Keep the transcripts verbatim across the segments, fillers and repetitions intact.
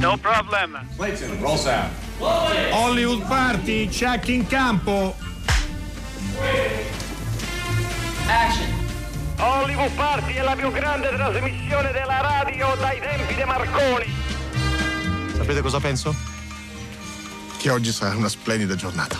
No problem. Clayton, roll sound. Hollywood Party, check in campo. Action. Hollywood Party è la più grande trasmissione della radio dai tempi di Marconi. Sapete cosa penso? Che oggi sarà una splendida giornata.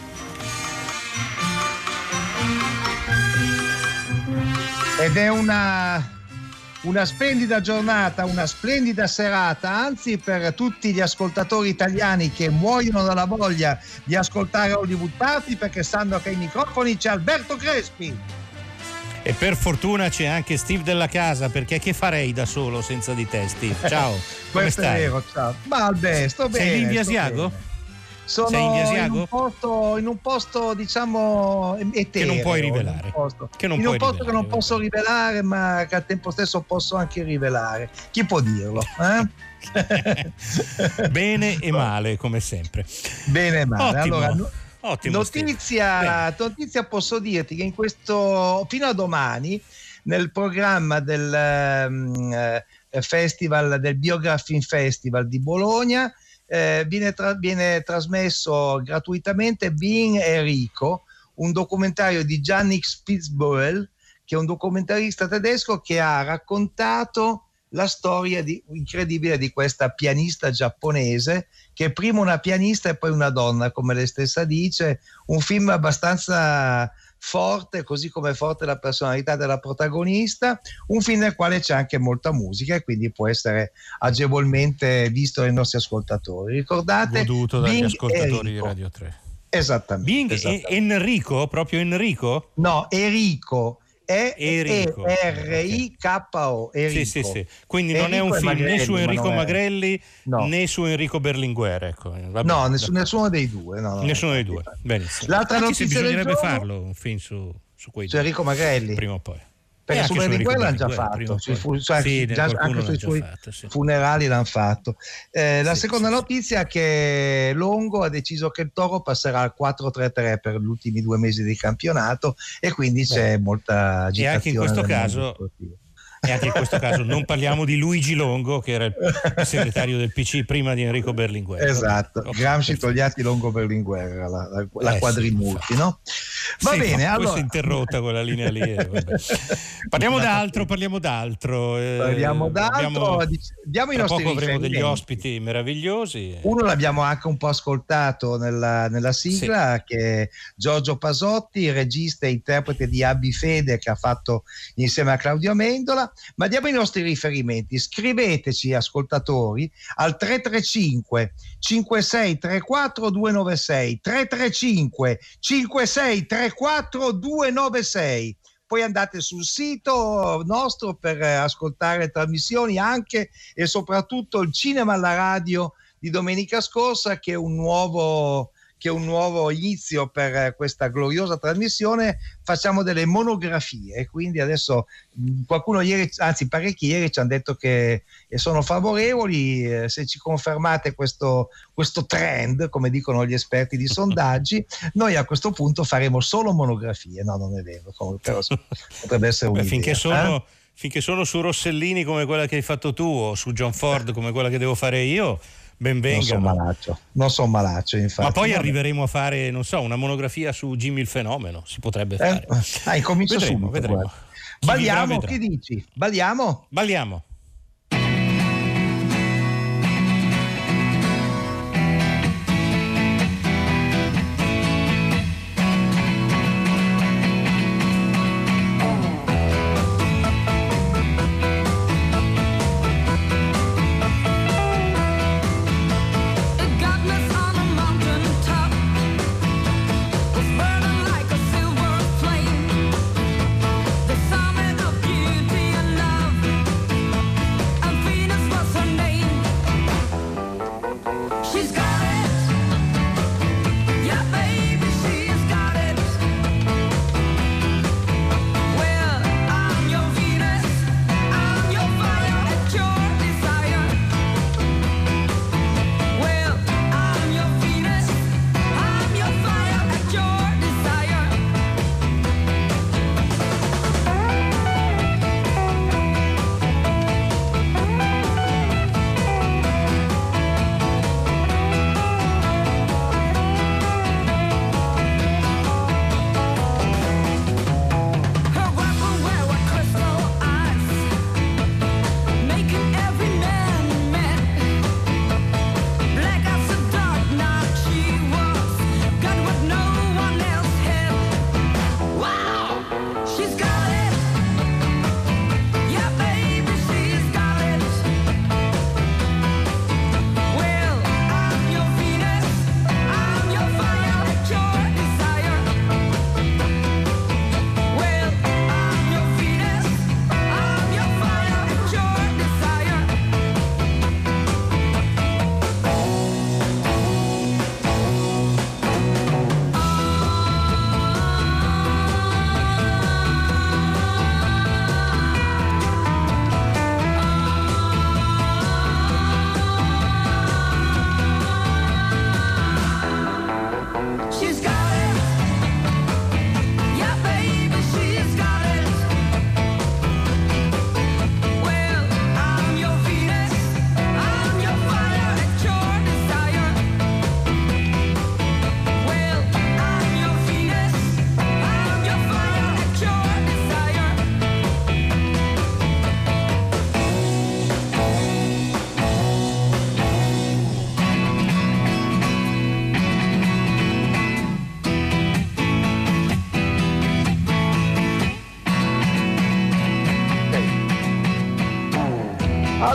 Ed è una, una splendida giornata, una splendida serata, anzi per tutti gli ascoltatori italiani che muoiono dalla voglia di ascoltare Hollywood Party perché sanno che ai microfoni c'è Alberto Crespi. E per fortuna c'è anche Steve Della Casa, perché che farei da solo senza di te, Steve? Ciao, come Questo stai? è vero, ciao. Vabbè, sto bene. Sei lì in via sto Asiago? bene. Sono Sei in via Asiago? in un posto, in un posto diciamo etereo, Che non puoi rivelare. In un posto, che non in puoi un posto rivelare, che non posso rivelare, ma che al tempo stesso posso anche rivelare. Chi può dirlo? Eh? Bene e male, come sempre. Bene e male. Ottimo. Allora, no, Ottimo, notizia, notizia posso dirti che in questo fino a domani nel programma del um, festival del Biography Festival di Bologna eh, viene, tra, viene trasmesso gratuitamente Being Enrico, un documentario di Janik Spitzböhl, che è un documentarista tedesco che ha raccontato la storia di, incredibile di questa pianista giapponese, che è prima una pianista e poi una donna, come lei stessa dice. Un film abbastanza forte, così come forte la personalità della protagonista, un film nel quale c'è anche molta musica e quindi può essere agevolmente visto dai nostri ascoltatori. Ricordate? Goduto dagli Bing ascoltatori Enrico. di Radio tre. Esattamente. Bing esattamente. e Enrico, proprio Enrico? No, Enrico. E Enrico. R I K O. Sì, sì, sì. Quindi non è un Enrico film né su Magrelli, Enrico ma non è- Magrelli No. né su Enrico Berlinguer, ecco. Vabbè, No, vabbè. nessuno, nessuno dei due. No, no, Nessuno no. dei due. Benissimo. L'altra Anche se notizia del bisognerebbe giorno- farlo un film su, su quei Su due. Enrico Magrelli. Prima o poi. Perché E su anche su Berlinguer Enrico l'hanno già Berlinguer, prima o fatto, sui poi. fu- cioè, Sì, già- qualcuno anche l'ha sui già suoi fatto, sì. funerali l'hanno fatto. Eh, la Sì, seconda sì, sì. notizia è che Longo ha deciso che il Toro passerà al quattro tre tre per gli ultimi due mesi di campionato e quindi c'è molta agitazione. E anche in questo nel mondo caso sportivo. E anche in questo caso non parliamo di Luigi Longo, che era il segretario del P C prima di Enrico Berlinguer. Esatto, Ok, Gramsci perfetto. Togliatti Longo Berlinguer, la, la, la Eh sì, quadrimulti, infatti. no? Va Sì, bene, no, poi allora si è interrotta quella linea lì. eh, vabbè. Parliamo d'altro, parliamo d'altro. eh, Parliamo d'altro, abbiamo- dic- diamo i tra nostri poco avremo degli riferimenti. ospiti meravigliosi. Uno l'abbiamo anche un po' ascoltato nella, nella sigla, che è Giorgio Pasotti, regista e interprete di Abbi Fede, che ha fatto insieme a Claudio Amendola. Ma diamo i nostri riferimenti. Scriveteci, ascoltatori, al tre tre cinque cinque sei tre quattro due nove sei tre tre cinque cinque sei tre quattro due nove sei. Poi andate sul sito nostro per eh, ascoltare trasmissioni, anche e soprattutto il Cinema alla Radio di domenica scorsa, che è un nuovo che è un nuovo inizio per eh, questa gloriosa trasmissione. Facciamo delle monografie e quindi adesso mh, qualcuno ieri, anzi parecchi ieri ci hanno detto che eh, sono favorevoli. Eh, se ci confermate questo, questo trend, come dicono gli esperti di sondaggi, noi a questo punto faremo solo monografie. No, non è vero, come- però potrebbe essere Beh, un'idea. finché sono, eh? finché sono su Rossellini come quella che hai fatto tu o su John Ford come quella che devo fare io, ben Non sono vengano. malaccio, non sono malaccio, infatti. Ma poi Vabbè. arriveremo a fare, non so, una monografia su Jimmy il Fenomeno, si potrebbe Eh? fare. Ah, incomincio Vedremo, subito. vedremo. guarda. Chi Balliamo, vivrà, vedrà. che dici? Balliamo? Balliamo. Godless on a mountain top was burning like a silver flame. The summit of beauty and love, and Venus was her name. She's got it, yeah, baby, she's got it. Well, I'm your Venus, I'm your fire at your desire. Well, I'm your Venus, I'm your fire at your desire.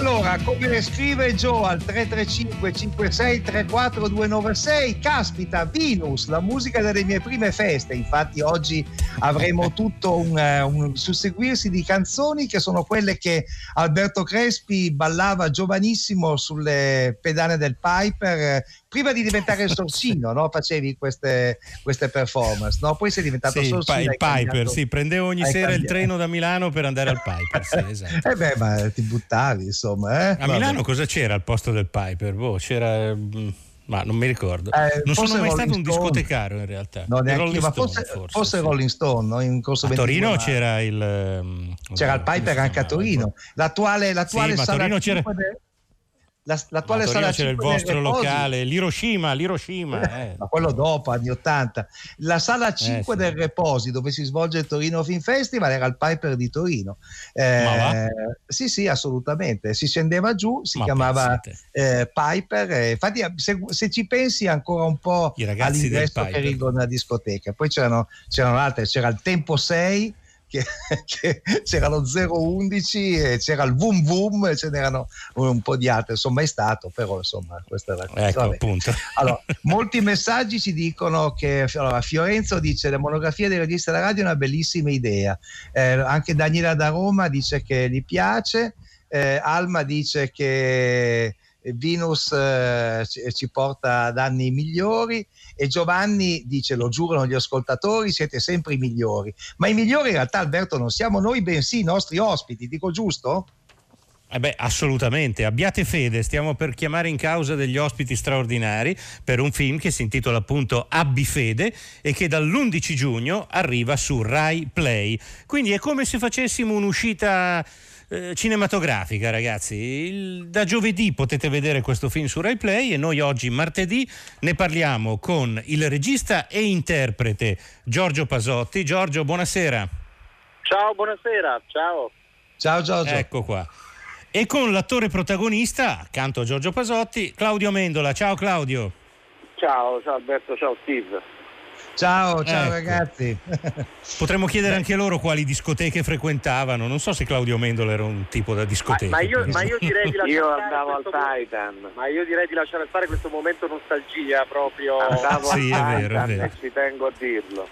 Allora, come scrive Joe al tre tre cinque cinque sei tre quattro due nove sei, caspita, Venus, la musica delle mie prime feste. Infatti oggi avremo tutto un, un susseguirsi di canzoni che sono quelle che Alberto Crespi ballava giovanissimo sulle pedane del Piper prima di diventare il Sorsino, no? Facevi queste, queste performance, no? Poi sei diventato sì, Sorsino. Il, pa- il Piper, cambiato, sì, prendevo ogni sera cambiato. il treno da Milano per andare al Piper, sì, esatto. Eh beh, ma ti buttavi, insomma. Eh? A Vabbè. Milano cosa c'era al posto del Piper? Boh, c'era... ma non mi ricordo. Eh, non sono mai Rolling stato un Stone. discotecario in realtà. No, neanche Rolling io, ma Stone, forse, forse, forse sì. Rolling Stone, no? In corso A Torino ventuno c'era il... C'era il Piper anche a Torino. L'attuale, l'attuale sì, ma a sala Torino c'era... de... La, l'attuale a Torino sala c'era il vostro locale, l'Hiroshima, l'Hiroshima eh. Ma quello dopo, anni ottanta. La sala cinque eh, sì. del Reposi, dove si svolge il Torino Film Festival, era il Piper di Torino. Eh, Ma va? sì, sì, assolutamente. Si scendeva giù, si Ma chiamava eh, Piper. Eh, infatti, se, se ci pensi, ancora un po' all'ingresso che arriva una discoteca. Poi c'erano, c'erano altre, c'era il Tempo sei. Che, che c'era lo zero undici e c'era il Vum Vum, ce n'erano un po' di altre, sono mai stato, però insomma questa è la cosa. Ecco, appunto. Allora, molti messaggi ci dicono che allora, Fiorenzo dice la monografia dei registi della radio è una bellissima idea, eh, anche Daniela da Roma dice che gli piace, eh, Alma dice che Venus eh, ci porta ad anni migliori e Giovanni dice lo giurano gli ascoltatori, siete sempre i migliori, ma i migliori in realtà, Alberto, non siamo noi bensì i nostri ospiti, dico giusto? Eh beh, assolutamente, abbiate fede, stiamo per chiamare in causa degli ospiti straordinari per un film che si intitola appunto Abbi fede e che dall'undici giugno arriva su Rai Play, quindi è come se facessimo un'uscita eh, cinematografica, ragazzi. Il, da giovedì potete vedere questo film su Rai Play e noi oggi martedì ne parliamo con il regista e interprete Giorgio Pasotti. Giorgio, buonasera. Ciao, buonasera, ciao. Ciao Giorgio. Ecco qua. E con l'attore protagonista, accanto a Giorgio Pasotti, Claudio Amendola. Ciao Claudio. Ciao, ciao Alberto, ciao Steve. Ciao, ciao ecco. Ragazzi. Potremmo chiedere anche loro quali discoteche frequentavano. Non so se Claudio Amendola era un tipo da discoteca. Ma, ma, io, ma io direi di lasciare io stare andavo al questo Titan. mo- Ma io direi di lasciare stare questo momento nostalgia proprio. Andavo Sì, al è Titan vero, è vero. e ci tengo a dirlo.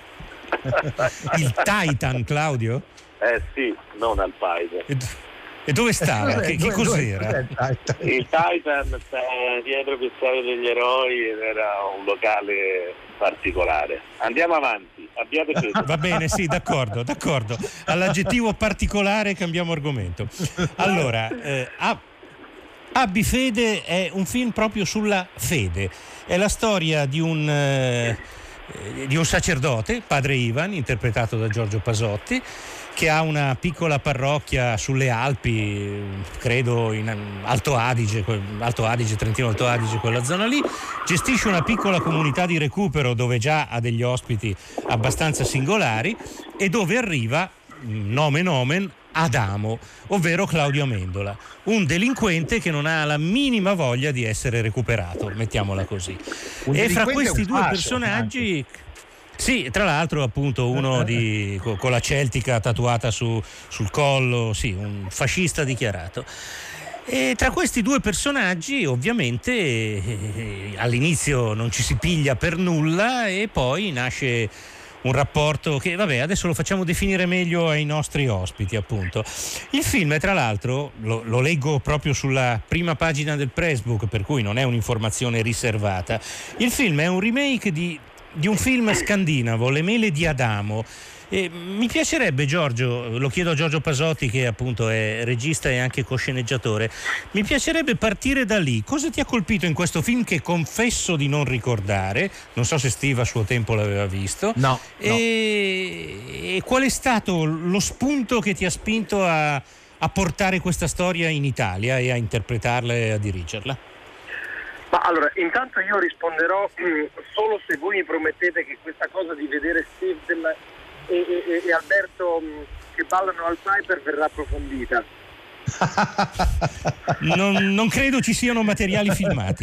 Il Titan, Claudio? Eh sì, non al Piper. E, e dove stava? Che, che cos'era? Il Titan sta dietro il Piazzale degli Eroi ed era un locale particolare. Andiamo avanti, abbiate fede. Va bene, sì, d'accordo, d'accordo. All'aggettivo particolare cambiamo argomento. Allora, eh, Ab- Abbi fede è un film proprio sulla fede. È la storia di un, eh, di un sacerdote, padre Ivan, interpretato da Giorgio Pasotti, che ha una piccola parrocchia sulle Alpi, credo in Alto Adige, Alto Adige, Trentino Alto Adige, quella zona lì, gestisce una piccola comunità di recupero dove già ha degli ospiti abbastanza singolari e dove arriva, nomen omen, Adamo, ovvero Claudio Amendola, un delinquente che non ha la minima voglia di essere recuperato, mettiamola così. Un E fra delinquente questi è un due fascio, personaggi... anche. Sì, tra l'altro appunto uno di, con, con la celtica tatuata su, sul collo, sì, un fascista dichiarato. E tra questi due personaggi ovviamente eh, all'inizio non ci si piglia per nulla e poi nasce un rapporto che, vabbè, adesso lo facciamo definire meglio ai nostri ospiti, appunto. Il film è, tra l'altro, lo, lo leggo proprio sulla prima pagina del Pressbook, per cui non è un'informazione riservata. Il film è un remake di di un film scandinavo, Le mele di Adamo. E mi piacerebbe, Giorgio, lo chiedo a Giorgio Pasotti che appunto è regista e anche cosceneggiatore, mi piacerebbe partire da lì. Cosa ti ha colpito in questo film che confesso di non ricordare? Non so se Steve a suo tempo l'aveva visto. No. E, no. e qual è stato lo spunto che ti ha spinto a, a portare questa storia in Italia e a interpretarla e a dirigerla? Ma allora, intanto io risponderò mh, solo se voi mi promettete che questa cosa di vedere Steve della, e, e, e Alberto mh, che ballano al Piper verrà approfondita. Non, non credo ci siano materiali filmati.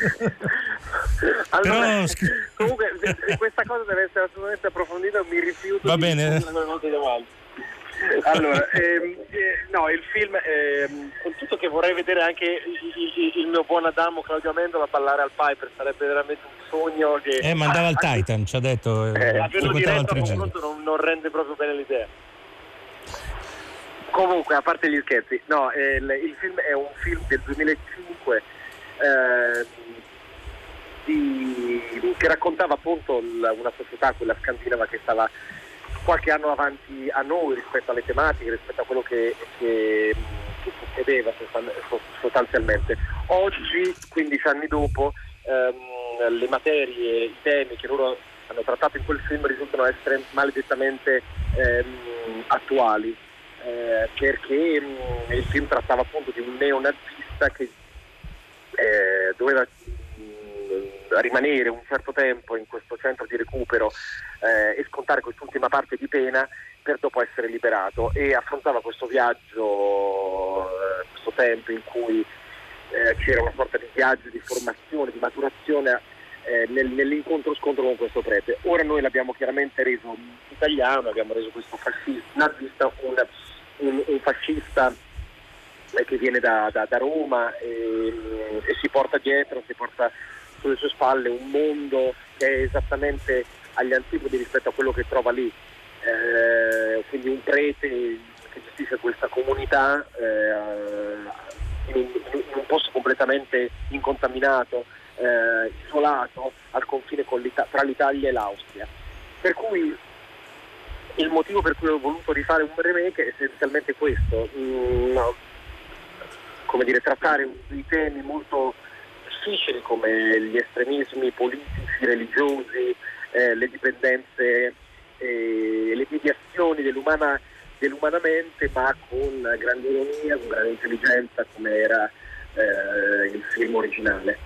Allora, Però... comunque questa cosa deve essere assolutamente approfondita, mi rifiuto Va di bene. rispondere alle volte davanti. Allora, ehm, eh, no, il film, ehm, con tutto che vorrei vedere anche il, il, il mio buon Adamo Claudio Amendola ballare al Piper, sarebbe veramente un sogno che... Eh, ma andava al anche- Titan, ci ha detto, eh, Eh, averlo frequentava diretto a altri giri. confronto non, non rende proprio bene l'idea. Comunque, a parte gli scherzi, no, eh, il, il film è un film del duemilacinque eh, di, che raccontava appunto l- una società, quella scandinava, che stava qualche anno avanti a noi rispetto alle tematiche, rispetto a quello che, che, che succedeva sostan- sostanzialmente. Oggi, quindici anni dopo, ehm, le materie, i temi che loro hanno trattato in quel film risultano essere maledettamente ehm, attuali, eh, perché mh, il film trattava appunto di un neonazista che eh, doveva mh, rimanere un certo tempo in questo centro di recupero eh, e scontare quest'ultima parte di pena per dopo essere liberato, e affrontava questo viaggio, eh, questo tempo in cui eh, c'era una sorta di viaggio di formazione, di maturazione eh, nel, nell'incontro-scontro con questo prete. Ora noi l'abbiamo chiaramente reso italiano, abbiamo reso questo fascista, nazista, un, un, un fascista eh, che viene da, da, da Roma e, e si porta dietro, si porta sulle sue spalle un mondo che è esattamente agli antipodi rispetto a quello che trova lì. Eh, quindi un prete che gestisce questa comunità eh, in, un, in un posto completamente incontaminato, eh, isolato al confine con l'Ita- tra l'Italia e l'Austria. Per cui il motivo per cui ho voluto rifare un remake è essenzialmente questo, mm, no, come dire, trattare dei temi molto difficili come gli estremismi politici, religiosi, eh, le dipendenze e le mediazioni dell'umana, dell'umanamente, ma con grande ironia, con grande intelligenza, come era eh, il film originale.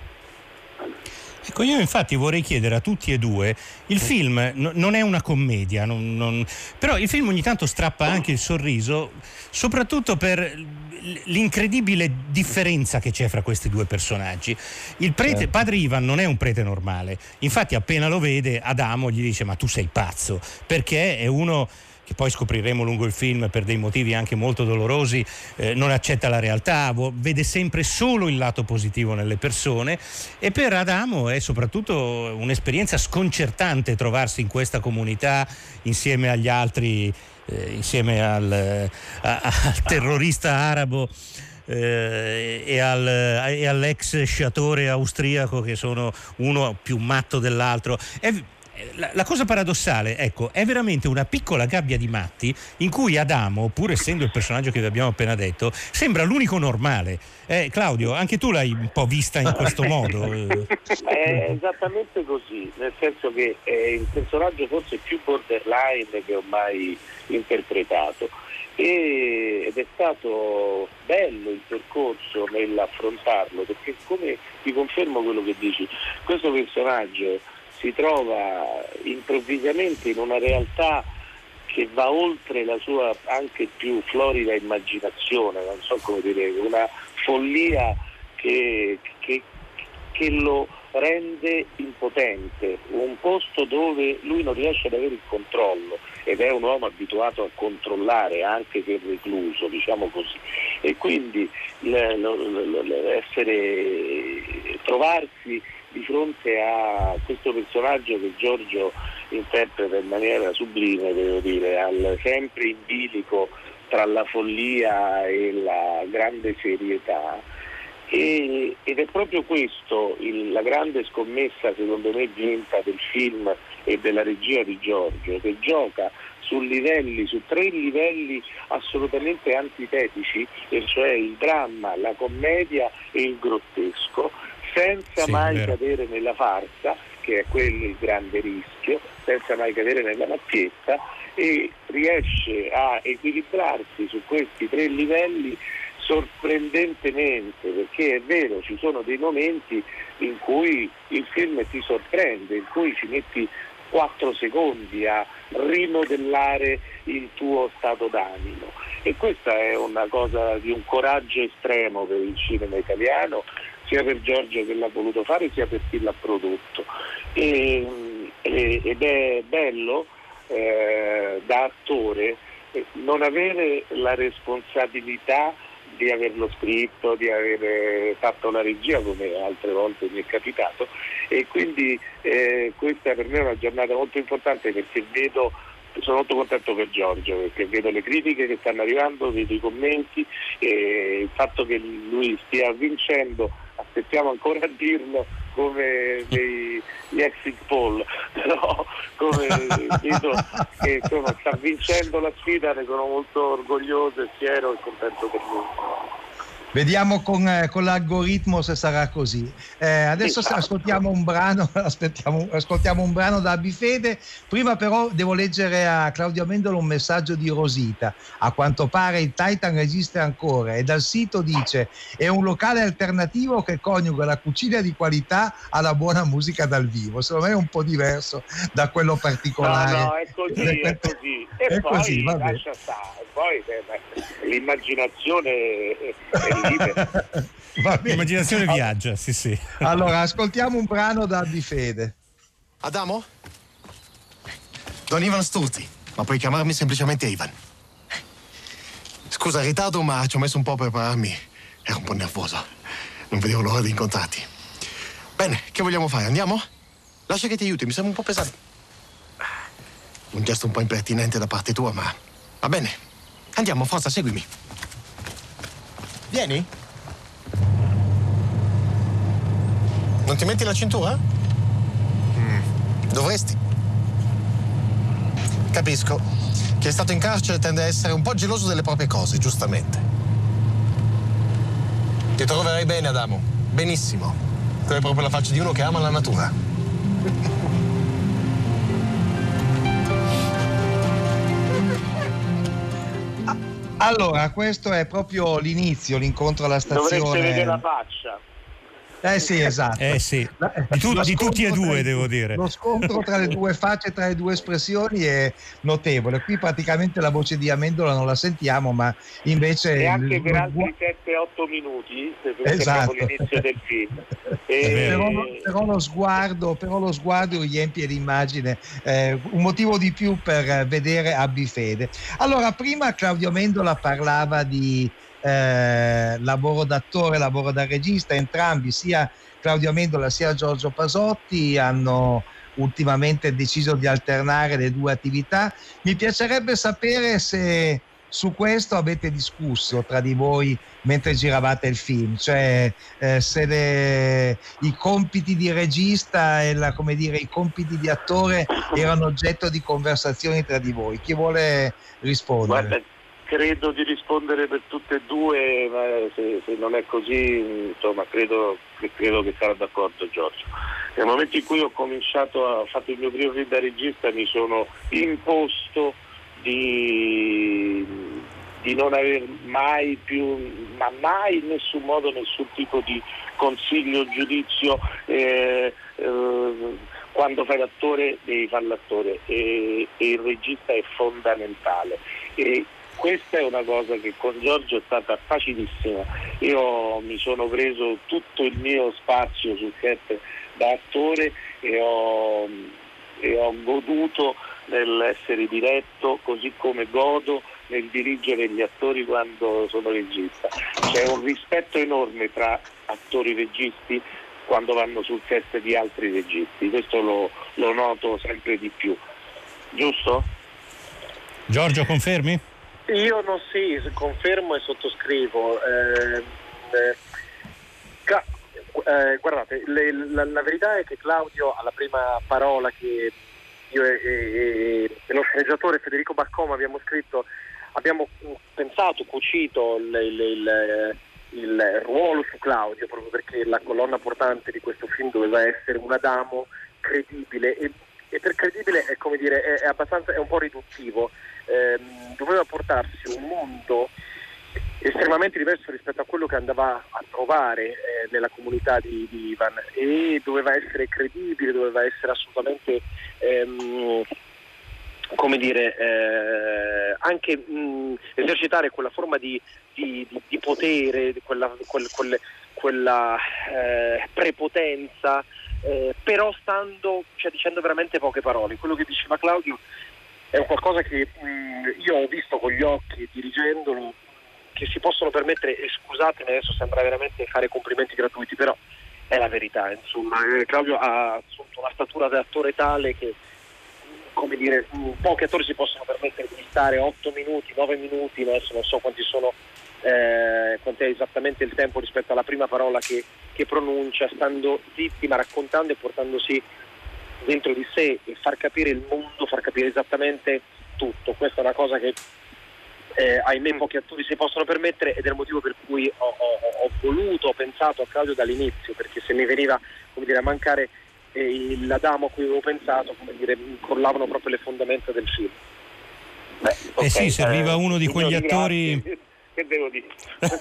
Ecco, io infatti vorrei chiedere a tutti e due, il film no, non è una commedia, non, non, però il film ogni tanto strappa anche il sorriso, soprattutto per l'incredibile differenza che c'è fra questi due personaggi. Il prete, Certo. padre Ivan, non è un prete normale, infatti appena lo vede Adamo gli dice: ma tu sei pazzo, perché è uno che poi scopriremo lungo il film per dei motivi anche molto dolorosi, eh, non accetta la realtà, vo- vede sempre solo il lato positivo nelle persone, e per Adamo è soprattutto un'esperienza sconcertante trovarsi in questa comunità insieme agli altri, eh, insieme al, a- al terrorista arabo eh, e, al, e all'ex sciatore austriaco, che sono uno più matto dell'altro. È, La, la cosa paradossale, ecco, è veramente una piccola gabbia di matti in cui Adamo, pur essendo il personaggio che vi abbiamo appena detto, sembra l'unico normale. Eh, Claudio, anche tu l'hai un po' vista in questo modo. È esattamente così, nel senso che è il personaggio forse più borderline che ho mai interpretato, e, ed è stato bello il percorso nell'affrontarlo, perché, come ti confermo quello che dici, questo personaggio si trova improvvisamente in una realtà che va oltre la sua anche più florida immaginazione, non so come dire, una follia che, che, che lo rende impotente, un posto dove lui non riesce ad avere il controllo, ed è un uomo abituato a controllare anche che recluso, diciamo così, e quindi l- l- l- essere trovarsi di fronte a questo personaggio che Giorgio interpreta in maniera sublime, devo dire, al sempre in bilico tra la follia e la grande serietà. E, ed è proprio questo il, la grande scommessa, secondo me, vinta del film e della regia di Giorgio, che gioca su livelli, su tre livelli assolutamente antitetici, e cioè il dramma, la commedia e il grottesco, senza Sì, mai vero. cadere nella farsa, che è quello il grande rischio, senza mai cadere nella macchietta, e riesce a equilibrarsi su questi tre livelli sorprendentemente, perché è vero, ci sono dei momenti in cui il film ti sorprende, in cui ci metti quattro secondi a rimodellare il tuo stato d'animo, e questa è una cosa di un coraggio estremo per il cinema italiano, sia per Giorgio che l'ha voluto fare, sia per chi l'ha prodotto, e, e, ed è bello eh, da attore eh, non avere la responsabilità di averlo scritto, di aver fatto la regia come altre volte mi è capitato, e quindi eh, questa per me è una giornata molto importante, perché vedo, sono molto contento per Giorgio, perché vedo le critiche che stanno arrivando, vedo i commenti, e il fatto che lui stia vincendo, aspettiamo ancora a dirlo, come dei, gli exit poll, però come vedo che insomma, sta vincendo la sfida, ne sono molto orgoglioso e fiero e contento per lui. Vediamo con, eh, con l'algoritmo se sarà così. Eh, adesso Esatto. ascoltiamo un brano, aspettiamo, ascoltiamo un brano da Abifede. Prima però devo leggere a Claudio Amendola un messaggio di Rosita. A quanto pare il Titan esiste ancora e dal sito dice: è un locale alternativo che coniuga la cucina di qualità alla buona musica dal vivo. Secondo me è un po' diverso da quello particolare. No, no, è così, è così. E È poi così, va bene. lascia stare, poi eh, l'immaginazione è, è libera. Va bene. L'immaginazione viaggia, sì sì. Allora, ascoltiamo un brano da Abifede. Adamo? Don Ivan Sturzi, ma puoi chiamarmi semplicemente Ivan. Scusa il ritardo, ma ci ho messo un po' a prepararmi. Ero un po' nervoso. Non vedevo l'ora di incontrarti. Bene, che vogliamo fare? Andiamo? Lascia che ti aiuti, mi sembra un po' pesante. Un gesto un po' impertinente da parte tua, ma va bene. Andiamo, forza, seguimi. Vieni. Non ti metti la cintura? Mm, dovresti. Capisco. Chi è stato in carcere tende a essere un po' geloso delle proprie cose, giustamente. Ti troverai bene, Adamo. Benissimo. Tu hai proprio la faccia di uno che ama la natura. Allora, questo è proprio l'inizio, l'incontro alla stazione. Dovreste vedere la faccia. Eh sì, esatto. Eh sì, di, tu- Lo di tutti e scontro due tra i- devo dire. Lo scontro tra le due facce, tra le due espressioni è notevole. Qui praticamente la voce di Amendola non la sentiamo, ma invece... E anche il- per altri sette otto minuti, perché Esatto. è proprio l'inizio del film. È vero. Però, però lo sguardo, però lo sguardo riempie l'immagine, eh, un motivo di più per vedere Abifede. Allora, prima Claudio Amendola parlava di eh, lavoro d'attore, lavoro da regista, entrambi, sia Claudio Amendola sia Giorgio Pasotti, hanno ultimamente deciso di alternare le due attività. Mi piacerebbe sapere se su questo avete discusso tra di voi mentre giravate il film, cioè eh, se le, i compiti di regista e la, come dire, i compiti di attore erano oggetto di conversazioni tra di voi. Chi vuole rispondere? Guarda, credo di rispondere per tutte e due, ma se, se non è così, insomma, credo, credo che sarà d'accordo Giorgio. Nel momento in cui ho cominciato, ho fatto il mio primo film da regista, mi sono imposto di, di non aver mai più, ma mai in nessun modo, nessun tipo di consiglio, giudizio. Eh, eh, quando fai l'attore devi fare l'attore e, e il regista è fondamentale. E questa è una cosa che con Giorgio è stata facilissima. Io mi sono preso tutto il mio spazio sul set da attore e ho, e ho goduto nell'essere diretto, così come godo nel dirigere gli attori quando sono regista. C'è un rispetto enorme tra attori e registi quando vanno sul set di altri registi, questo lo, lo noto sempre di più. Giusto? Giorgio, confermi? Io non sì, confermo e sottoscrivo. Eh, eh, ca- eh, guardate, le, la, la verità è che Claudio, alla prima parola che io e, e, e lo sceneggiatore Federico Baccoma abbiamo scritto, abbiamo pensato, cucito il, il, il, il ruolo su Claudio, proprio perché la colonna portante di questo film doveva essere un Adamo credibile e, e per credibile è come dire è, è abbastanza, è un po' riduttivo. Ehm, doveva portarsi un mondo estremamente diverso rispetto a quello che andava a trovare eh, nella comunità di, di Ivan, e doveva essere credibile, doveva essere assolutamente ehm, come dire eh, anche mh, esercitare quella forma di, di, di, di potere, di quella, quel, quelle, quella eh, prepotenza, eh, però stando, cioè dicendo veramente poche parole. Quello che diceva Claudio è un qualcosa che mh, io ho visto con gli occhi dirigendolo, che si possono permettere, e scusatemi adesso sembra veramente fare complimenti gratuiti, però è la verità, insomma. eh, Claudio ha assunto una statura da attore tale che, come dire, mh, pochi attori si possono permettere di stare otto minuti, nove minuti, adesso non so quanti sono, eh, quanto è esattamente il tempo rispetto alla prima parola che, che pronuncia, stando zitti ma raccontando e portandosi dentro di sé, e far capire il mondo, far capire esattamente tutto. Questa è una cosa che eh, ahimè pochi attori si possono permettere, ed è il motivo per cui ho, ho, ho voluto, ho pensato a Claudio dall'inizio, perché se mi veniva, come dire, a mancare eh, l'Adamo a cui avevo pensato, come dire, crollavano proprio le fondamenta del film. Beh, Eh ok, sì, serviva eh, uno di quegli signori, attori. grazie. Che devo dire?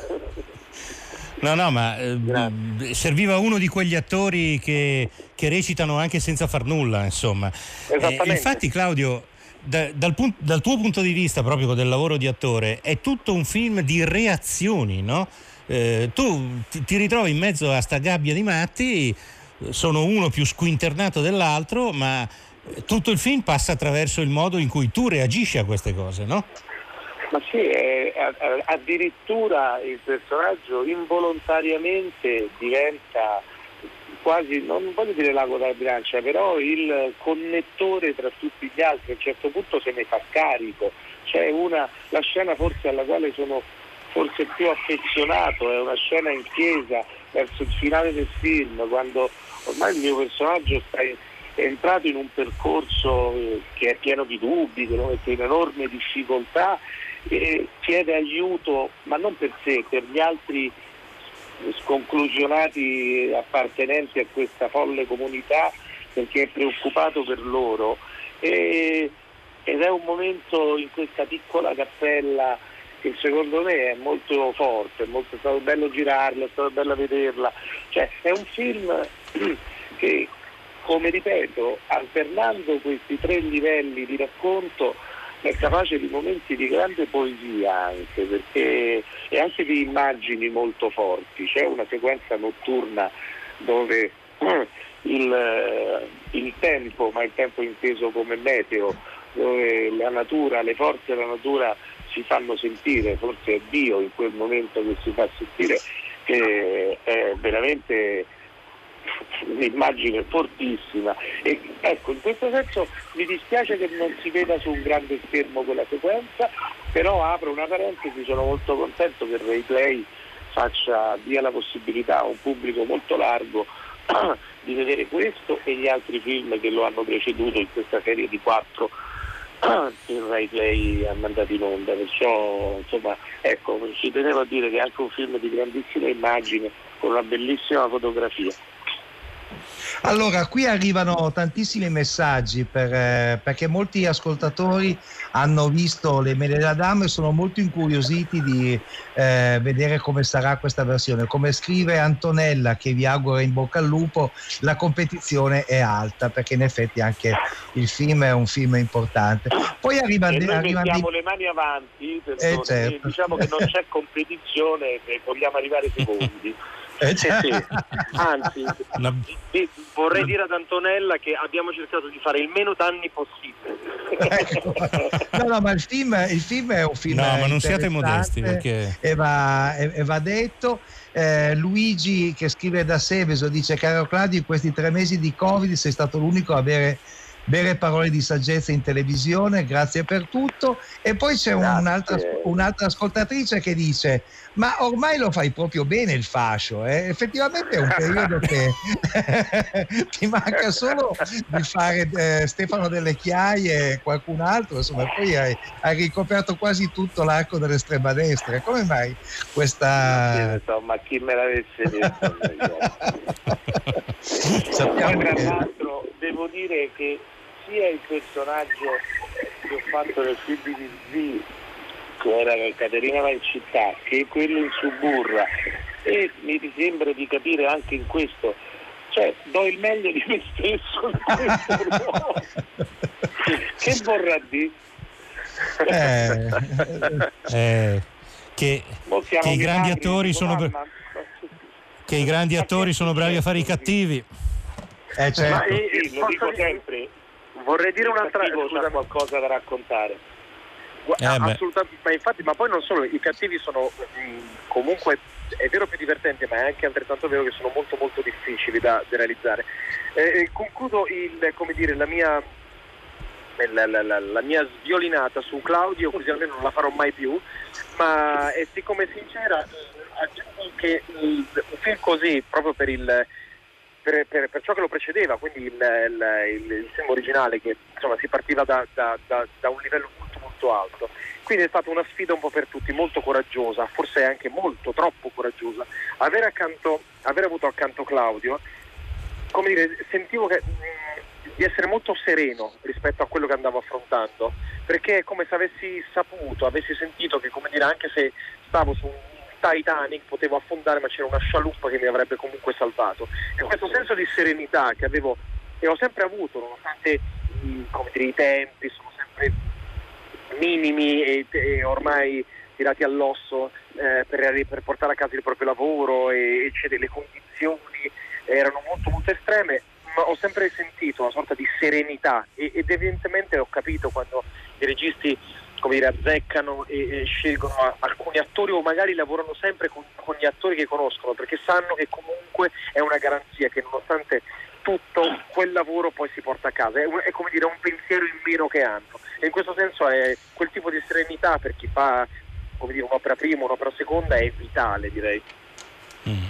No, no, ma eh, serviva uno di quegli attori che, che recitano anche senza far nulla, insomma. Esattamente. Eh, infatti, Claudio, da- dal, pun- dal tuo punto di vista proprio del lavoro di attore, è tutto un film di reazioni, no? Eh, tu ti, ti ritrovi in mezzo a sta gabbia di matti, sono uno più squinternato dell'altro, ma tutto il film passa attraverso il modo in cui tu reagisci a queste cose, no? Ma sì, è, è, addirittura il personaggio involontariamente diventa quasi, non voglio dire l'ago della bilancia, però il connettore tra tutti gli altri. A un certo punto se ne fa carico. C'è una, la scena forse alla quale sono forse più affezionato, è una scena in chiesa verso il finale del film, quando ormai il mio personaggio sta in, è entrato in un percorso eh, che è pieno di dubbi, che lo mette in enorme difficoltà, e chiede aiuto, ma non per sé, per gli altri sconclusionati appartenenti a questa folle comunità, perché è preoccupato per loro. E, ed è un momento in questa piccola cappella che secondo me è molto forte, è, molto, è stato bello girarla, è stato bello vederla. Cioè, è un film che, come ripeto, alternando questi tre livelli di racconto, è capace di momenti di grande poesia anche, perché e anche di immagini molto forti. C'è una sequenza notturna dove il, il tempo, ma il tempo inteso come meteo, dove la natura, le forze della natura si fanno sentire, forse è Dio in quel momento che si fa sentire, che è veramente un'immagine fortissima. E ecco, in questo senso mi dispiace che non si veda su un grande schermo quella sequenza, però apro una parentesi, sono molto contento che Rai Play faccia, dia la possibilità a un pubblico molto largo di vedere questo e gli altri film che lo hanno preceduto in questa serie di quattro che Rai Play ha mandato in onda. Perciò insomma, ecco, ci tenevo a dire che è anche un film di grandissima immagine con una bellissima fotografia. Allora, qui arrivano tantissimi messaggi per, eh, perché molti ascoltatori hanno visto Le Mele d'Adamo e sono molto incuriositi di eh, vedere come sarà questa versione. Come scrive Antonella, che vi augura in bocca al lupo, la competizione è alta, perché in effetti anche il film è un film importante. Poi arriva, e noi arriva mettiamo di... le mani avanti, eh, certo. diciamo che non c'è competizione e vogliamo arrivare secondi. Eh, Sì, sì. Anzi, Una- sì, vorrei dire ad Antonella che abbiamo cercato di fare il meno danni possibile. Ecco. No, no, ma il film, il film è un film No, ma non siate interessante modesti, perché- e va, e, e va detto. Eh, Luigi, che scrive da Seveso, dice: caro Claudio, in questi tre mesi di Covid sei stato l'unico a avere vere parole di saggezza in televisione, grazie per tutto. E poi c'è Grazie. un'altra, un'altra ascoltatrice che dice: ma ormai lo fai proprio bene il fascio, eh? Effettivamente è un periodo che ti manca solo di fare eh, Stefano Delle Chiaie e qualcun altro, insomma, poi hai, hai ricoperto quasi tutto l'arco dell'estrema destra. Come mai questa... Insomma, chi me l'avesse detto? Sappiamo Tra che... l'altro devo dire che sia il personaggio che ho fatto nel film di Disney, che era Caterina va in città, che quello in Suburra, e mi sembra di capire anche in questo, cioè do il meglio di me stesso in questo ruolo. Che vorrà dire? Eh, eh, che, Molti hanno che i dei grandi padri, attori dico, sono bra- mamma, che i grandi attori sono bravi a fare i cattivi. eh, certo. Ma, eh, sì, lo posso dico dire- sempre, vorrei dire un'altra cosa, scusa, qualcosa da raccontare. Eh, assolutamente, ma infatti, ma poi non solo, i cattivi sono mh, comunque, è vero, più divertenti, ma è anche altrettanto vero che sono molto molto difficili da, da realizzare. Eh, concludo il, come dire, la mia la, la, la, la mia sviolinata su Claudio, così almeno non la farò mai più, ma è siccome sincera, aggiungo che un film così, proprio per il Per, per, per ciò che lo precedeva, quindi il, il, il, il film originale, che insomma si partiva da, da, da, da un livello molto molto alto, quindi è stata una sfida un po' per tutti, molto coraggiosa, forse anche molto troppo coraggiosa. Avere accanto, aver avuto accanto Claudio, come dire, sentivo che, mh, di essere molto sereno rispetto a quello che andavo affrontando, perché è come se avessi saputo, avessi sentito che, come dire, anche se stavo su un Titanic potevo affondare, ma c'era una scialuppa che mi avrebbe comunque salvato, e questo senso di serenità che avevo e ho sempre avuto, nonostante i, come dire, i tempi sono sempre minimi e, e ormai tirati all'osso eh, per, per portare a casa il proprio lavoro, e eccetera, le condizioni erano molto molto estreme, ma ho sempre sentito una sorta di serenità, e, ed evidentemente ho capito quando i registi, come dire, azzeccano e, e scelgono a, alcuni attori, o magari lavorano sempre con, con gli attori che conoscono, perché sanno che comunque è una garanzia che nonostante tutto quel lavoro poi si porta a casa, è, un, è come dire un pensiero in meno che hanno, e in questo senso è quel tipo di serenità per chi fa, come dire, un'opera prima, un'opera seconda, è vitale, direi. Mm.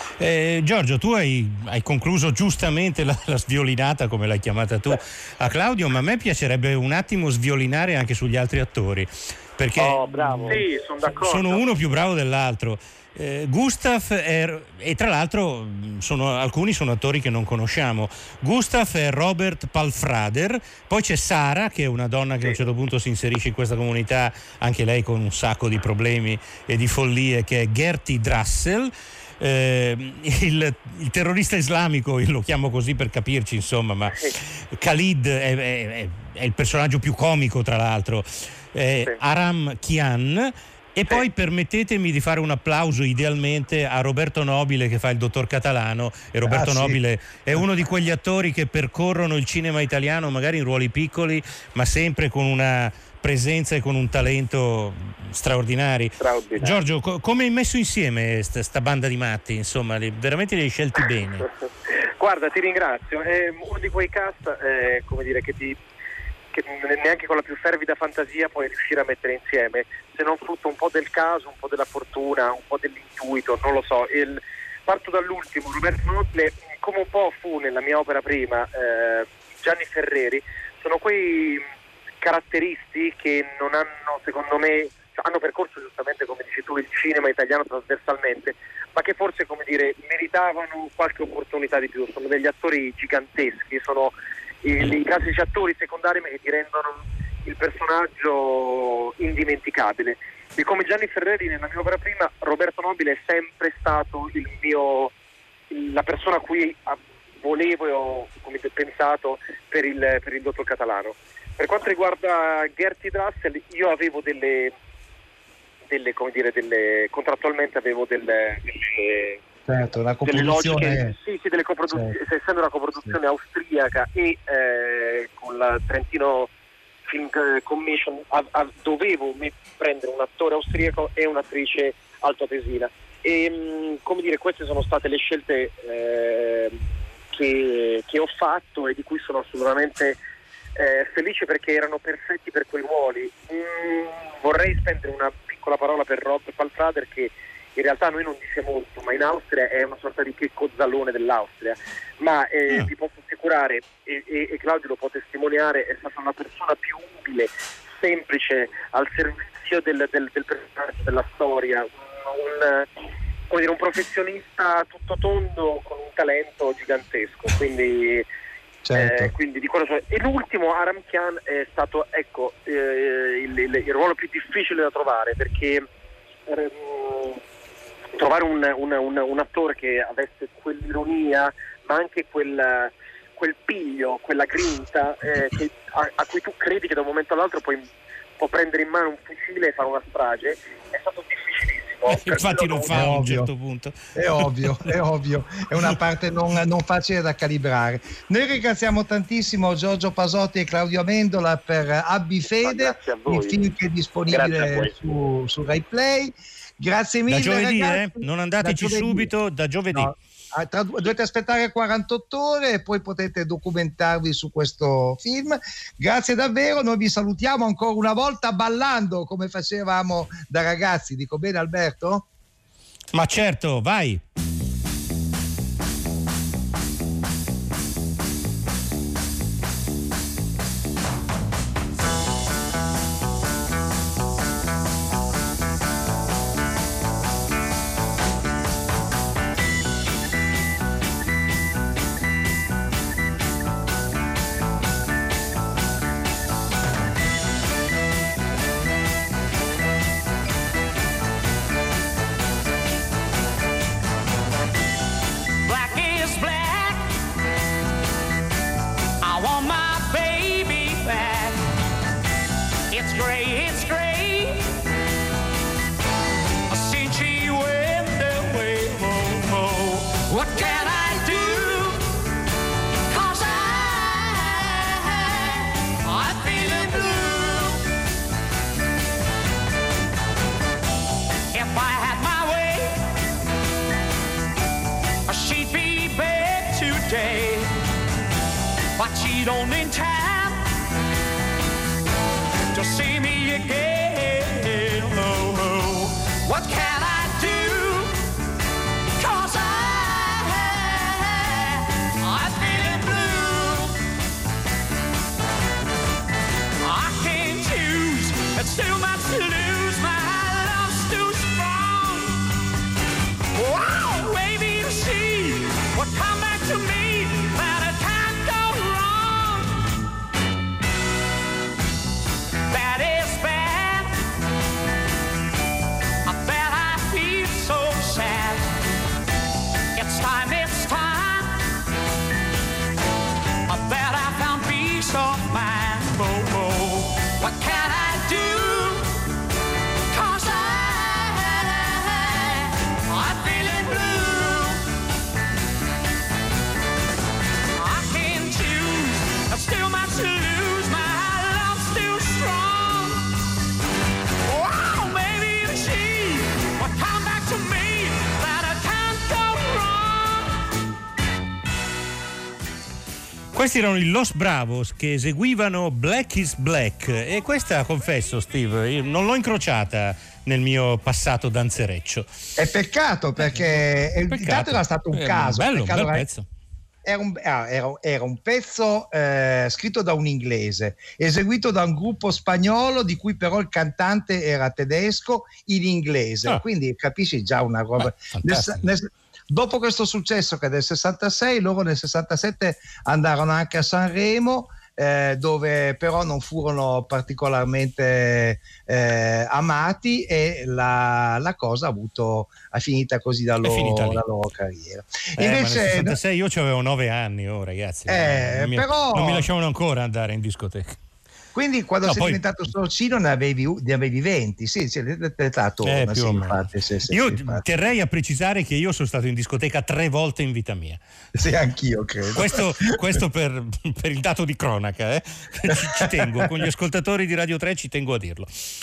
Eh, Giorgio, tu hai, hai concluso giustamente la, la sviolinata, come l'hai chiamata tu, a Claudio, ma a me piacerebbe un attimo sviolinare anche sugli altri attori, perché oh, bravo. Sì, sono d'accordo. sono uno più bravo dell'altro. Eh, Gustav è, e tra l'altro sono, alcuni sono attori che non conosciamo. Gustav è Robert Palfrader, poi c'è Sara, che è una donna che a un certo punto si inserisce in questa comunità, anche lei con un sacco di problemi e di follie, che è Gertie Drassel. Eh, il, il terrorista islamico, io lo chiamo così per capirci, insomma, ma Khalid è, è, è il personaggio più comico, tra l'altro, eh, Sì. Aram Kian. E poi permettetemi di fare un applauso idealmente a Roberto Nobile, che fa il dottor Catalano, e Roberto Ah, sì. Nobile è uno di quegli attori che percorrono il cinema italiano magari in ruoli piccoli, ma sempre con una presenza e con un talento straordinari. Straordinario. Giorgio, co- come hai messo insieme sta, sta banda di matti? Insomma, li, veramente li hai scelti bene. Guarda, ti ringrazio, è uno di quei cast, eh, come dire, che ti che neanche con la più fervida fantasia puoi riuscire a mettere insieme, se non frutto un po' del caso, un po' della fortuna, un po' dell'intuito, non lo so. Il, parto dall'ultimo, Roberto Nobile, come un po' fu nella mia opera prima, eh, Gianni Ferreri, sono quei caratteristi che non hanno, secondo me, cioè, hanno percorso giustamente, come dici tu, il cinema italiano trasversalmente, ma che forse, come dire, meritavano qualche opportunità di più. Sono degli attori giganteschi, sono i, i classici attori secondari, ma che ti rendono il personaggio indimenticabile. E come Gianni Ferreri nella mia opera prima, Roberto Nobile è sempre stato il mio, la persona a cui volevo e ho, come pensato per il, per il dottor Catalano. Per quanto riguarda Gertie Drassel, io avevo delle, delle come dire, delle, contrattualmente avevo delle, delle, certo, la delle logiche, coproduzione, sì, sì, delle coproduzioni, certo. essendo una coproduzione Sì. austriaca e eh, con la Trentino Film Commission, a, a, dovevo me, prendere un attore austriaco e un'attrice altoatesina. E mh, come dire, queste sono state le scelte eh, che, che ho fatto e di cui sono assolutamente eh, felice, perché erano perfetti per quei ruoli. Mm, vorrei spendere una piccola parola per Rob Palfrader, che in realtà noi non dice molto, ma in Austria è una sorta di Checco Zalone dell'Austria, ma eh, Mm. vi posso assicurare, e, e, e Claudio lo può testimoniare, è stata una persona più umile, semplice, al servizio del, del, del personaggio, della storia, un, un, come dire, un professionista tutto tondo con un talento gigantesco, quindi, certo. eh, quindi di quello so. E l'ultimo, Aram Khan, è stato, ecco, eh, il, il, il ruolo più difficile da trovare, perché eh, trovare un, un, un, un attore che avesse quell'ironia, ma anche quel, quel piglio, quella grinta eh, che, a, a cui tu credi che da un momento all'altro puoi, può prendere in mano un fucile e fare una strage, è stato difficilissimo. Bocca. Infatti non fa È a un ovvio. certo punto. È ovvio, è ovvio, è una parte non, non facile da calibrare. Noi ringraziamo tantissimo Giorgio Pasotti e Claudio Amendola per Abbi Ma Fede, grazie a voi. il film che è Grazie a disponibile voi. su, su Rai Play. Grazie mille. Da giovedì, ragazzi. eh? Non andateci Da giovedì. subito, da giovedì. No, ah, tra- dovete aspettare quarantotto ore e poi potete documentarvi su questo film. Grazie davvero, noi vi salutiamo ancora una volta ballando come facevamo da ragazzi. Dico bene, Alberto? Ma certo, vai. Black is black. I want my baby back. It's gray, it's gray. Since she went away, oh, oh. What can I do? 'Cause I, I'm feeling blue. If I had my way, she'd be back today, but she don't in time to see me again. Oh, oh. What can I do? 'Cause I, I'm feeling blue. I can't choose, it's too much to lose. My love's too strong. Wow, maybe you see what come back to me, that it can't go wrong. That is bad. I bet I feel so sad. It's time, it's time. I bet I found peace of mind. Oh, oh. What can I do? 'Cause I, I'm feeling blue. I can't choose, I've still much to lose. My love's still strong. Wow, maybe you see what come back to me, that I can't go wrong. Questi erano i Los Bravos che eseguivano Black is Black, e questa, confesso Steve, io non l'ho incrociata nel mio passato danzereccio. È peccato perché il Peccato. dato era stato un Eh, caso. bello, perché un bel allora pezzo. Era un, ah, era- era un pezzo eh, scritto da un inglese, eseguito da un gruppo spagnolo di cui però il cantante era tedesco in inglese, Ah. quindi capisci già una roba. Beh, Nel- fantastico. nel- dopo questo successo che è del sessantasei, loro nel sessantasette andarono anche a Sanremo, eh, dove però non furono particolarmente eh, amati, e la, la cosa ha avuto è finita così la È finita loro, lì. la loro carriera. Eh, ma nel Invece sessantasei io avevo nove anni, oh ragazzi, Eh, non, mi, però- non mi lasciavano ancora andare in discoteca. Quindi quando No, sei poi- diventato sorcino ne avevi, ne avevi venti, sì, sì, l'età torna, Eh, più sì, o meno. infatti, sì, sì, Io sì, infatti. terrei a precisare che io sono stato in discoteca tre volte in vita mia. Sì, anch'io credo. Questo, questo per, per il dato di cronaca, eh. ci, ci tengo, con gli ascoltatori di Radio tre ci tengo a dirlo.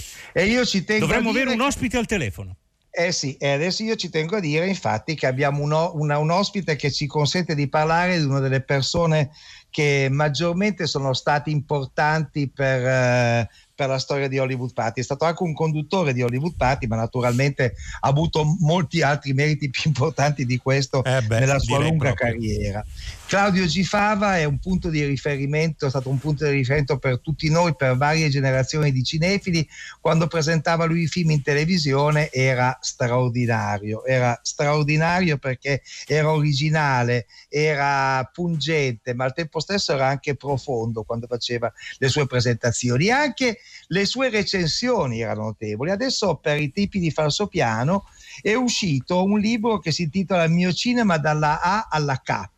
E io ci tengo Dovremmo a dire avere un che- ospite al telefono. Eh sì, e adesso io ci tengo a dire infatti che abbiamo uno- una- un ospite che ci consente di parlare di una delle persone che maggiormente sono stati importanti per, eh, per la storia di Hollywood Party. È stato anche un conduttore di Hollywood Party, ma naturalmente ha avuto molti altri meriti più importanti di questo Eh beh, nella sua direi lunga proprio. carriera. Claudio Gifava è un punto di riferimento, è stato un punto di riferimento per tutti noi, per varie generazioni di cinefili. Quando presentava lui i film in televisione era straordinario, era straordinario perché era originale, era pungente, ma al tempo stesso era anche profondo quando faceva le sue presentazioni. Anche le sue recensioni erano notevoli. Adesso, per i tipi di falso piano, è uscito un libro che si intitola Il mio cinema dalla A alla K,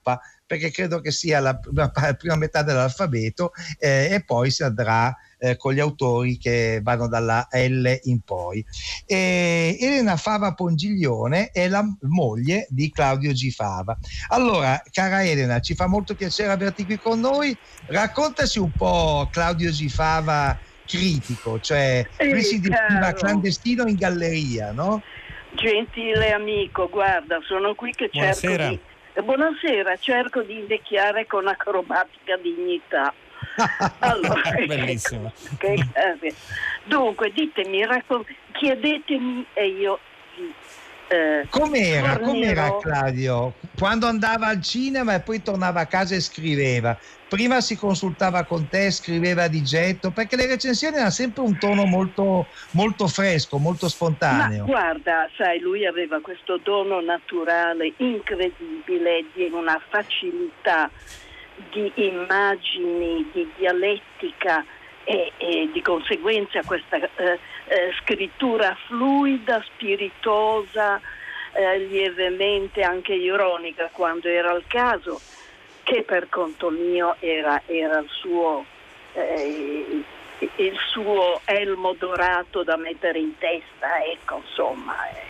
perché credo che sia la, la, la prima metà dell'alfabeto, eh, e poi si andrà eh, con gli autori che vanno dalla L in poi. E Elena Fava Pongiglione è la moglie di Claudio G. Fava. Allora, cara Elena, ci fa molto piacere averti qui con noi. Raccontaci un po' Claudio G. Fava critico, cioè lui si definiva clandestino in galleria, no? Gentile amico, guarda, sono qui che cerco Buonasera. di... Buonasera, cerco di invecchiare con acrobatica dignità. Allora, Bellissimo. che- dunque, ditemi, raccon- chiedetemi e io vi eh, Com'era, com'era fornirò- Claudio? Quando andava al cinema e poi tornava a casa e scriveva, prima si consultava con te, scriveva di getto, perché le recensioni hanno sempre un tono molto, molto fresco, molto Ma spontaneo. guarda, sai, lui aveva questo dono naturale incredibile di una facilità di immagini, di dialettica e, e di conseguenza questa eh, eh, scrittura fluida, spiritosa, eh, lievemente anche ironica quando era il caso, che per conto mio era, era il suo eh, il suo elmo dorato da mettere in testa, ecco, insomma,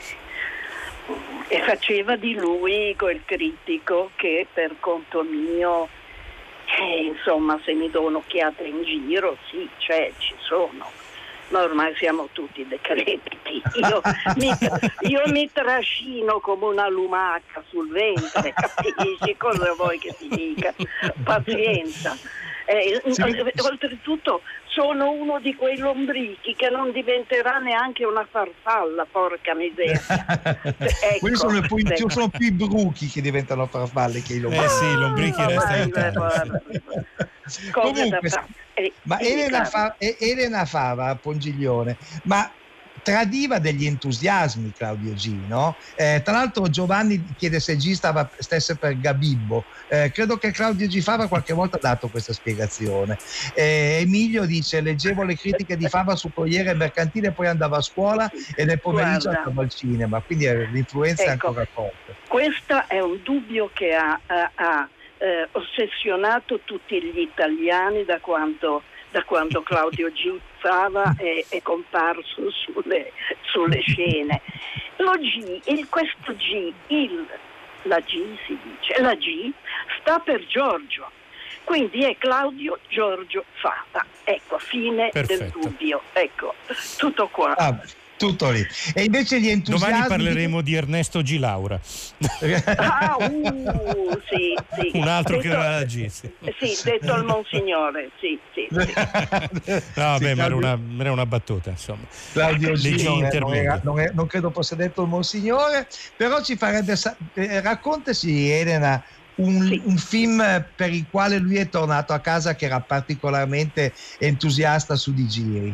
eh. E faceva di lui quel critico che per conto mio, eh, insomma, se mi do un'occhiata in giro, sì, cioè ci sono, ma ormai siamo tutti decrepiti. Io mi, io mi trascino come una lumaca sul ventre, capisci cosa vuoi che ti dica? Pazienza. Eh, Sì. eh, oltretutto sono uno di quei lombrichi che non diventerà neanche una farfalla, porca miseria. Ecco, Quelli sono più, ecco. sono più i bruchi che diventano farfalle che i lombrichi. Eh sì, i lombrichi Ah, restano in vai, Italia. guarda. Cose Comunque, da- eh, ma dimmi, Elena, caro. Fa- e- Elena Fava Pongiglione, ma tradiva degli entusiasmi Claudio G, no? Eh, tra l'altro Giovanni chiede se G stava, stesse per Gabibbo. Eh, credo che Claudio G. Fava qualche volta ha dato questa spiegazione. Eh, Emilio dice: leggevo le critiche di Fava su Corriere Mercantile, poi andavo a scuola e nel pomeriggio Guarda. andavo al cinema, quindi eh, l'influenza è Ecco. ancora forte. Questo è un dubbio che ha, ha- ha, eh, ossessionato tutti gli italiani da quando, da quando Claudio G. Fava è, è comparso sulle, sulle scene. Lo G, il, questo G, il, la G si dice, la G sta per Giorgio, quindi è Claudio Giorgio Fava. Ecco, fine del Perfetto. dubbio. Ecco, tutto qua. Ah, tutto lì. E invece gli entusiasmi Domani parleremo di Ernesto G. Laura, Ah, uh, sì, sì. un altro che Detto- aveva la G. Sì. Sì, detto al Monsignore, sì, sì. sì. No, vabbè, Sì, ma era Claudio- una, era una battuta, insomma. Claudio Le G G non, è- non, intermedie. era- non è- non credo fosse detto il Monsignore, però ci farebbe sa- eh, raccontaci, Elena, un, Sì. un film per il quale lui è tornato a casa che era particolarmente entusiasta su di giri.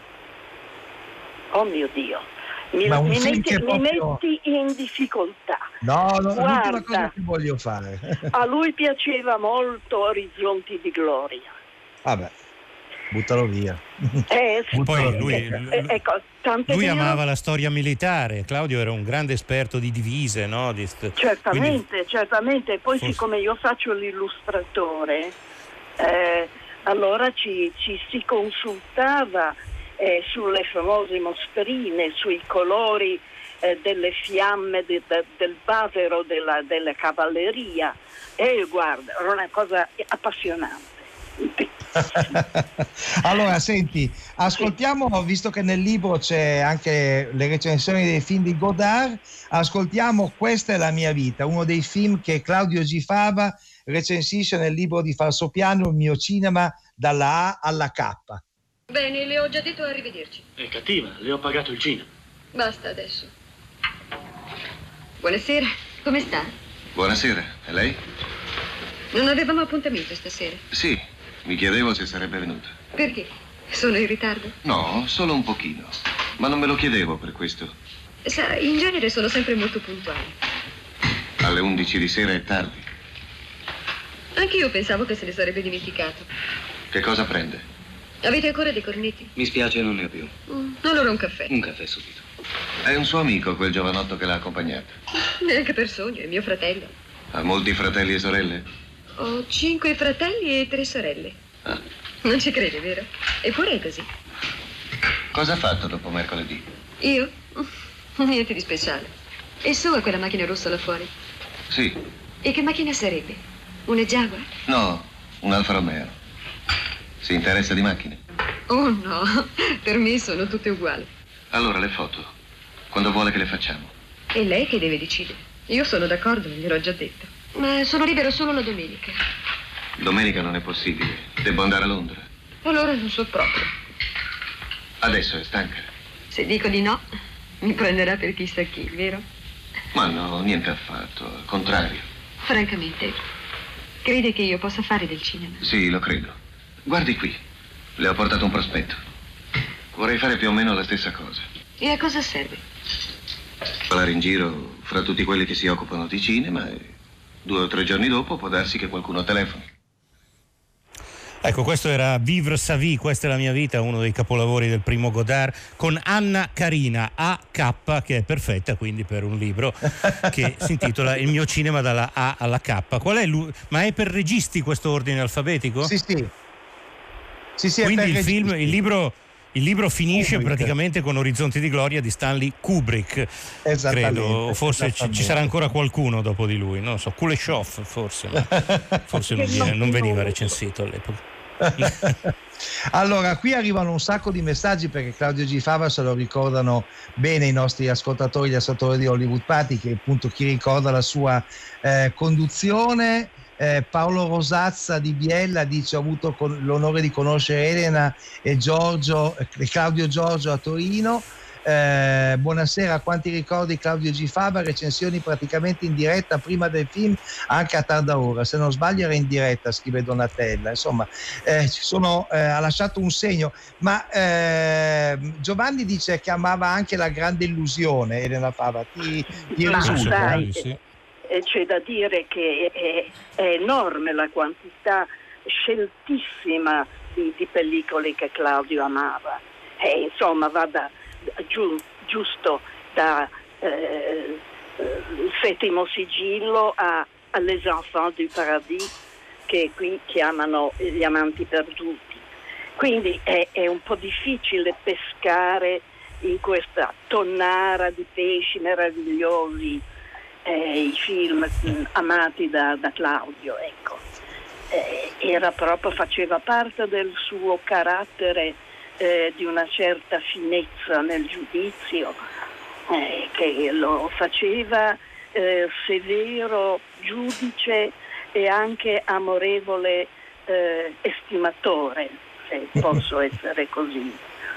Oh mio Dio, mi, Ma un mi film metti, che mi proprio- metti in difficoltà. No, no, l'ultima Guarda. cosa che voglio fare. A lui piaceva molto Orizzonti di Gloria. Vabbè, buttalo via. Eh, sì, Poi lui- eh, lui- eh, ecco, tant'è Lui vero- amava la storia militare, Claudio era un grande esperto di divise, no? Di st- Certamente, quindi- certamente. E poi Forse- siccome io faccio l'illustratore, eh, allora ci, ci si consultava eh, sulle famose mostrine, sui colori eh, delle fiamme de- de- del bavero della, della cavalleria. E guarda, era una cosa appassionante. Allora, senti, ascoltiamo, visto che nel libro c'è anche le recensioni dei film di Godard, ascoltiamo Questa è la mia vita, uno dei film che Claudio G. Fava recensisce nel libro di Falsopiano, Il mio cinema dalla A alla K. Bene, le ho già detto arrivederci. È cattiva, le ho pagato il cinema. Basta adesso. Buonasera, come sta? Buonasera, e lei? Non avevamo appuntamento stasera. Sì, mi chiedevo se sarebbe venuta. Perché? Sono in ritardo? No, solo un pochino. Ma non me lo chiedevo per questo. Sa, in genere sono sempre molto puntuale. Alle undici di sera è tardi. Anch'io pensavo che se ne sarebbe dimenticato. Che cosa prende? Avete ancora dei cornetti? Mi spiace, non ne ho più. Mm, allora un caffè. Un caffè subito. È un suo amico, quel giovanotto che l'ha accompagnata. Neanche per sogno, è mio fratello. Ha molti fratelli e sorelle? Ho cinque fratelli e tre sorelle. Ah. Non ci credi, vero? Eppure è così. Cosa ha fatto dopo mercoledì? Io? Niente di speciale. E su a quella macchina rossa là fuori? Sì. E che macchina sarebbe? Una Jaguar? No, un Alfa Romeo. Si interessa di macchine? Oh no, per me sono tutte uguali. Allora le foto. Quando vuole che le facciamo? È lei che deve decidere. Io sono d'accordo, gliel'ho già detto. Ma sono libero solo la domenica. Domenica non è possibile. Devo andare a Londra. Allora non so proprio. Adesso è stanca. Se dico di no, mi prenderà per chissà chi, vero? Ma no, niente affatto. Al contrario. Francamente, crede che io possa fare del cinema? Sì, lo credo. Guardi qui. Le ho portato un prospetto. Vorrei fare più o meno la stessa cosa. E a cosa serve? Volare in giro fra tutti quelli che si occupano di cinema e due o tre giorni dopo può darsi che qualcuno telefoni. Ecco, questo era Vivre sa vie, questa è la mia vita, uno dei capolavori del primo Godard, con Anna Karina, A K, che è perfetta quindi per un libro che si intitola Il mio cinema dalla A alla K. Qual è l'u- Ma è per registi questo ordine alfabetico? Sì, sì. Sì, sì, è quindi per il registi. film, il libro, il libro finisce Kubrick. praticamente con Orizzonti di gloria di Stanley Kubrick, Esattamente, credo, o forse ci, esattamente. ci sarà ancora qualcuno dopo di lui, non so, Kuleshov forse, ma forse non, viene- non veniva recensito all'epoca. Allora, qui arrivano un sacco di messaggi perché Claudio G. Fava se lo ricordano bene i nostri ascoltatori, gli ascoltatori di Hollywood Party, che appunto chi ricorda la sua eh, conduzione. Eh, Paolo Rosazza di Biella dice: ho avuto con- l'onore di conoscere Elena e Giorgio, e Claudio Giorgio a Torino. Eh, buonasera, quanti ricordi Claudio G. Fava, recensioni praticamente in diretta prima del film anche a tarda ora, se non sbaglio era in diretta, scrive Donatella. Insomma, eh, ci sono, eh, ha lasciato un segno, ma eh, Giovanni dice che amava anche La grande illusione. Elena Fava, ti, ti Ma risulta? sai, eh, c'è da dire che è, è enorme la quantità sceltissima di, di pellicole che Claudio amava. E, insomma, va da, giù, giusto da eh, il settimo sigillo a, a Les Enfants du Paradis, che qui chiamano Gli amanti perduti. Quindi è, è un po' difficile pescare in questa tonnara di pesci meravigliosi eh, i film mh, amati da, da Claudio, ecco. Eh, era proprio, faceva parte del suo carattere eh, di una certa finezza nel giudizio, eh, che lo faceva eh, severo giudice e anche amorevole eh, estimatore, se posso essere così.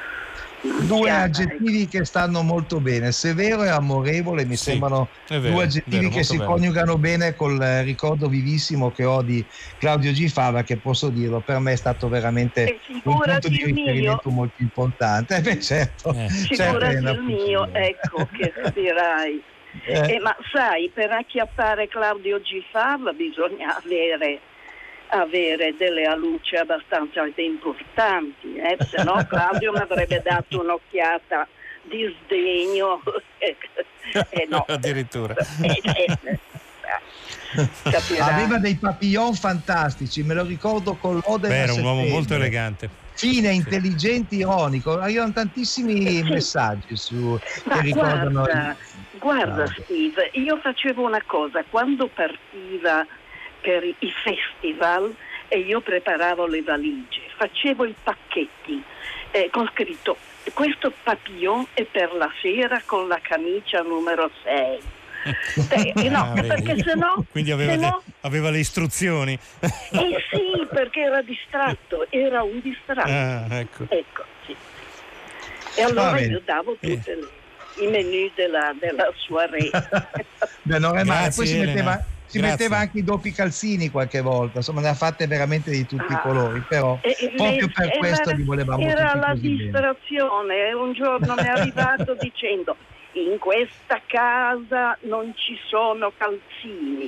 Due Chiara, aggettivi che stanno molto bene, severo e amorevole, mi Sì, sembrano è vero, due aggettivi vero, che molto si bello. coniugano bene col eh, ricordo vivissimo che ho di Claudio G. Fava, che posso dirlo, per me è stato veramente E un punto figurati di il mio. riferimento molto importante. Eh beh, certo, certo, Figurati Elena, il mio, ecco che capirai. Eh. Eh, ma sai, per acchiappare Claudio G. Fava bisogna avere, avere delle aluce abbastanza importanti, eh? Se no Claudio mi avrebbe dato un'occhiata di sdegno. Eh, no. Addirittura. Eh, eh, capirai. Aveva dei papillon fantastici, me lo ricordo con l'Ode Beh, a era un uomo settembre. molto elegante. Fine, intelligente, ironico. Arrivano tantissimi messaggi su, Ma che ricordano guarda, guarda Steve, io facevo una cosa, quando partiva per i festival e io preparavo le valigie, facevo i pacchetti eh, con scritto: questo papillon è per la sera con la camicia numero sei. Eh, eh, no, Ah, perché vedi. se no, Quindi aveva, se le, no aveva le istruzioni. eh sì, perché era distratto, era un distratto. Ah, ecco. Ecco, sì. E allora Va bene. io davo tutti i menù della, della soirée. Beh, non è male. Grazie, Poi si Elena. metteva, si Grazie. metteva anche i doppi calzini qualche volta, insomma ne ha fatte veramente di tutti i Ah. colori, però E- e proprio le- per era- questo li volevamo Era tutti la così bene. distrazione. E un giorno mi è arrivato dicendo: in questa casa non ci sono calzini.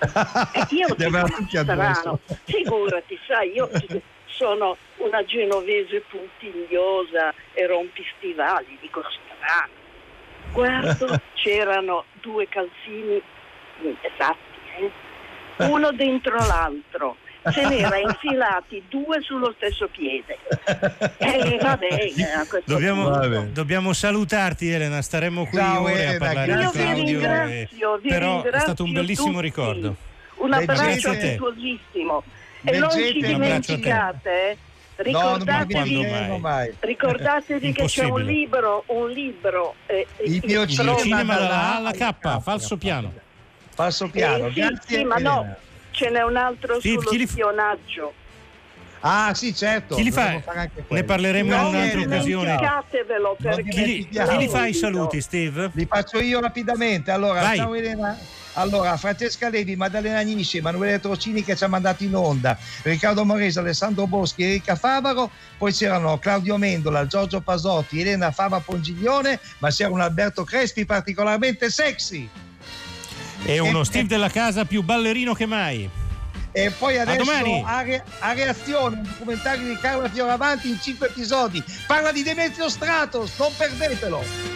E io Li aveva dico: tutti strano, addosso. figurati, sai, io sono una genovese puntigliosa e rompistivali, dico strano. Guardo, c'erano due calzini esatti, eh? uno dentro l'altro. Se ne era infilati due sullo stesso piede. E vabbè, a questo Dobbiamo, punto. dobbiamo salutarti, Elena, staremmo qui Ciao, ore Elena, a parlare Io di vi Claudio. ringrazio, e- vi però è ringrazio stato un bellissimo tutti. ricordo. Un Leggete- abbraccio Grazie a te. affettuosissimo. E non ci Leggete- Un abbraccio a te. dimenticate, eh, No, non mi ricordatevi, quando dimenticherò mai. ricordatevi che c'è un Impossibile. libro, un libro eh, Il eh, mio eh, cinema Il cinema dalla dalla A A alla K, falso piano. Falso eh, piano, sì, grazie. sì, ma no, Elena. ce n'è un altro Sì, sullo chi li- spionaggio. Ah, sì, certo. Chi li fa? dovremmo fare anche Ne quello. parleremo in Non un'altra occasione. dimenticatevelo Non perché Chi li, dimentichiamo. chi li fa i saluti, Steve? Li faccio io rapidamente. Allora, Vai. ciao Elena. Allora, Francesca Levi, Maddalena Nisci, Emanuele Trocini che ci ha mandato in onda, Riccardo Morese, Alessandro Boschi, Erika Favaro, poi c'erano Claudio Mendola, Giorgio Pasotti, Elena Fava Pongiglione, ma c'era un Alberto Crespi particolarmente sexy. È uno E- Steve della casa più ballerino che mai. E poi adesso domani. a, re- a reazione un documentario di Carla Fioravanti in cinque episodi. Parla di Demetrio Stratos, non perdetelo.